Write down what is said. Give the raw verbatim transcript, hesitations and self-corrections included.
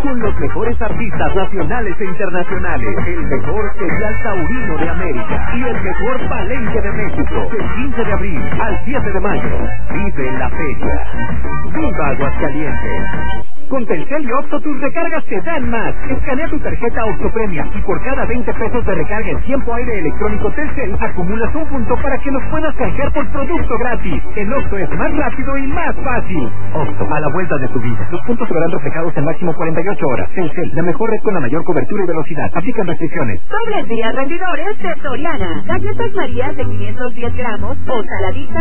con los mejores artistas nacionales e internacionales, el mejor serial taurino de América y el mejor palenque de México, del quince de abril al siete de mayo. Vive en la feria. ¡Viva Aguascalientes! Con Telcel y Oxxo tus recargas te dan más. Escanea tu tarjeta Oxxo Premia y por cada veinte pesos de recarga en tiempo aire electrónico Telcel acumulas un punto para que los puedas canjear por producto gratis. El Oxxo es más rápido y más fácil. Oxxo, a la vuelta de tu vida. Los puntos se verán reflejados en máximo cuarenta y ocho horas. Telcel, la mejor red con la mayor cobertura y velocidad. Aplican restricciones. Dobles días rendidores de Soriana. Galletas Marías de quinientos diez gramos o saladita